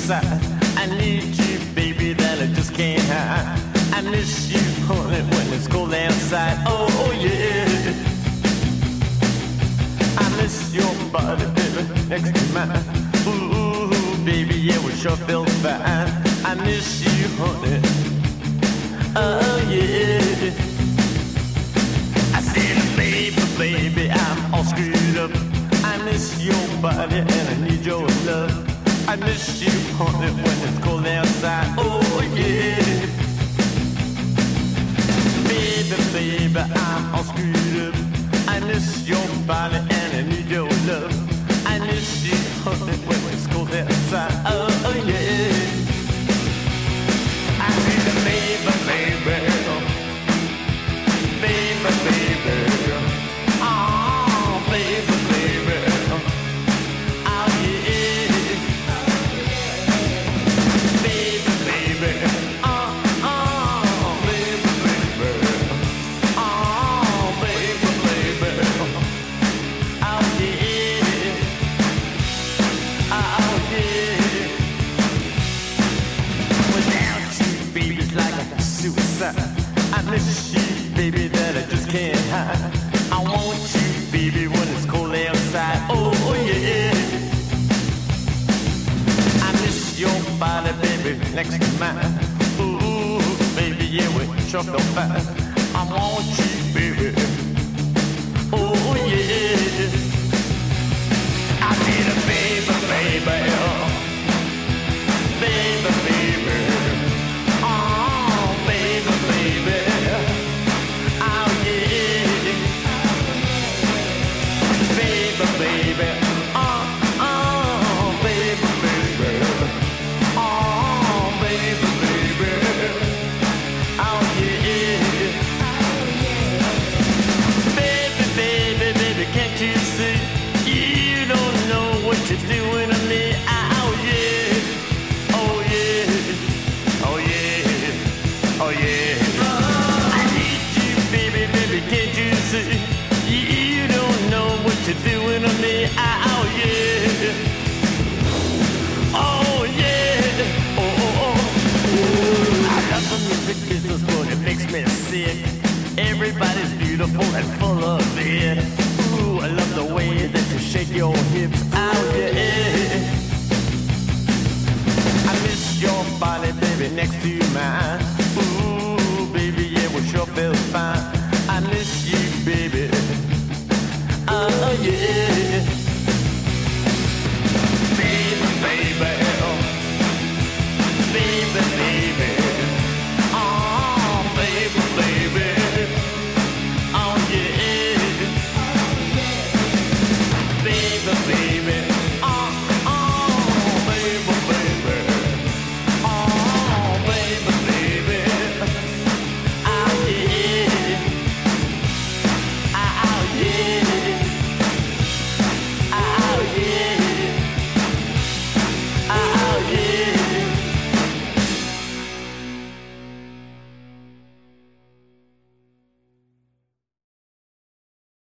suicide. I need you, baby, that I just can't hide. I miss you, honey, when it's cold outside. Oh yeah. I miss your body, baby, next to mine. Ooh, baby, yeah, we sure feel fine. I miss you, honey. Oh yeah. I said, baby, I'm all screwed up. I miss your body and I need your love. I miss you, honey, when it's cold outside. Oh yeah. Baby, I'm all screwed up. I miss your body and I need your love. I miss you, honey, when it's cold outside. Oh yeah. I said, baby, baby. Oh, baby, baby. Oh, yeah. Baby, baby. Oh, baby, baby. Oh, baby, baby. Oh, yeah. Oh, yeah. Without you, baby, it's like a suicide. I miss you, baby, that I just can't hide. I want you, baby, when it's cold outside. Oh yeah. I miss your body, baby, next to mine. Ooh, baby, yeah, we sure feel fine. I want you, baby. Oh yeah. I need a baby, baby, baby, baby. Oh, baby, baby. Baby, oh, baby, baby, oh, baby, baby, oh yeah, baby, can't you see? You don't know what you're doing to me. Oh yeah, oh yeah, oh yeah, oh yeah. I need you, baby, can't you see? You don't know what you're doing to me. Oh yeah. Oh yeah. Oh. I love the music business, but it makes me sick. Everybody's beautiful and full of it. Ooh, I love the way that you shake your hips. Oh yeah. I miss your body, baby, next to mine.